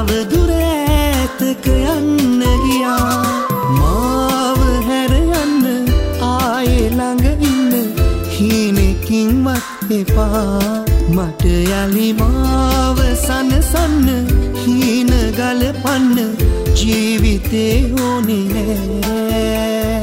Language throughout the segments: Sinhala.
තව දුර ඈතක යන්න ගියා මාව හැර යන්න ආයේ ළඟ ඉන්න හීනකින්වත් එපා මට යලි මාව සනසන්න හීන ගලපන්න ජීවිතේ ඕනේ නෑ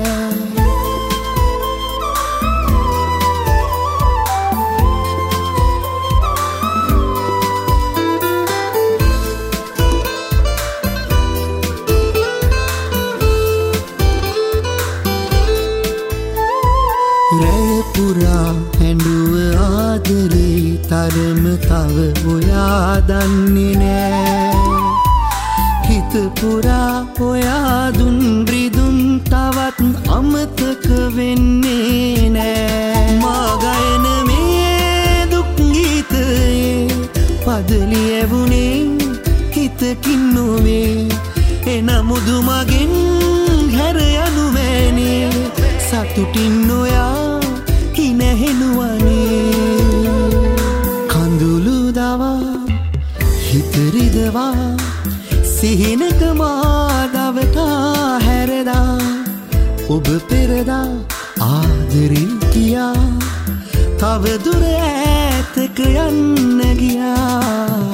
රැය පුරා හැඬුව ආදරේ තරම තව ඔයා දන්නේ නෑ හිත පුරා ඔයා දුන් රිදුම් තවත් අමතක වෙන්නේ නෑ මා ගයන මේ දුක් ගීතයේ පද ලියවුනේ හිතකින් නොවේ එනමුදු මගෙන් හැර යනු මෑනේ සතුටින් ඔයා හිනහෙනුවනේ කඳුළු දවා හිත රිදවා සිහිනක මාදවතා හැරදා ඔබ පෙරදා ආදරේ කියා තව දුර ඈතක යන්න ගියා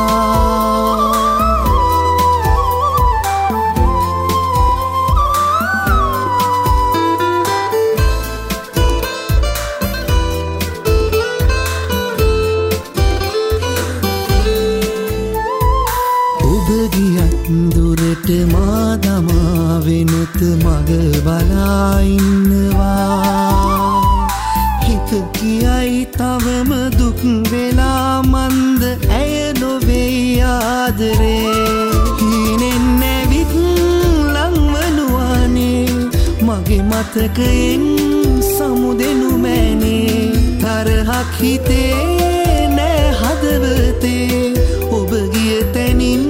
දුරට මා දමා වෙනත මග බලා ඉන්නවා හිත කියයි තවම දුක් වෙලා මන්ද ඇය නොවේ ආදරේ හීනෙන් නැවිත් ලංවනුවානේ මගේ මතකයෙන් සමුදෙනු මෑනේ තරහක් හිතේ නෑ හදවතේ ඔබ ගිය තැනින්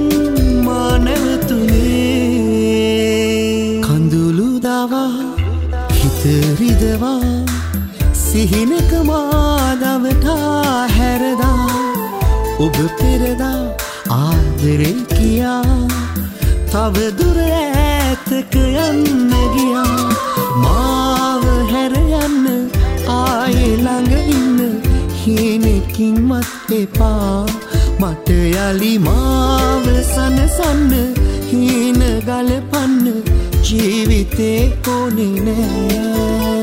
හිත රිදවා සිහිනක මාදවතා හැරදා ඔබ පෙරදා ආදරේ කියා තව දුර ඈතක යන්න ගියා මාව හැර යන්න ආයේ ළඟ ඉන්න හීනකින්වත් එපා මට යලි මාව සනසන්න හීන ගලපන්න ජීවිතේ ඕනේ නෑ